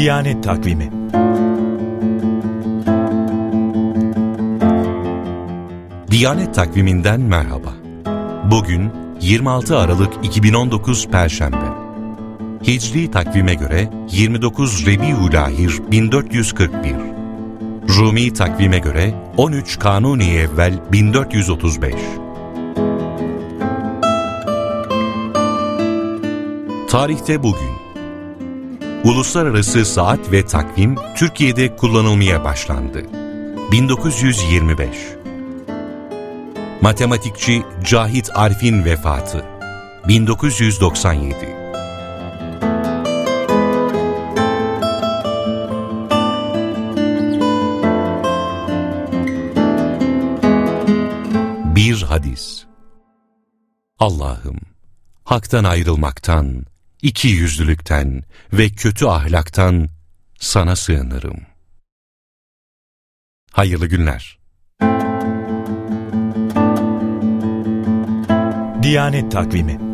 Diyanet Takvimi. Diyanet Takvimi'nden merhaba. Bugün 26 Aralık 2019 Perşembe. Hicri takvime göre 29 Rebiülahir 1441. Rumi takvime göre 13 Kanuni Evvel 1435. Tarihte bugün. Uluslararası saat ve takvim Türkiye'de kullanılmaya başlandı. 1925. Matematikçi Cahit Arif'in vefatı. 1997. Bir hadis. Allah'ım, haktan ayrılmaktan, ikiyüzlülükten ve kötü ahlaktan sana sığınırım. Hayırlı günler. Diyanet Takvimi.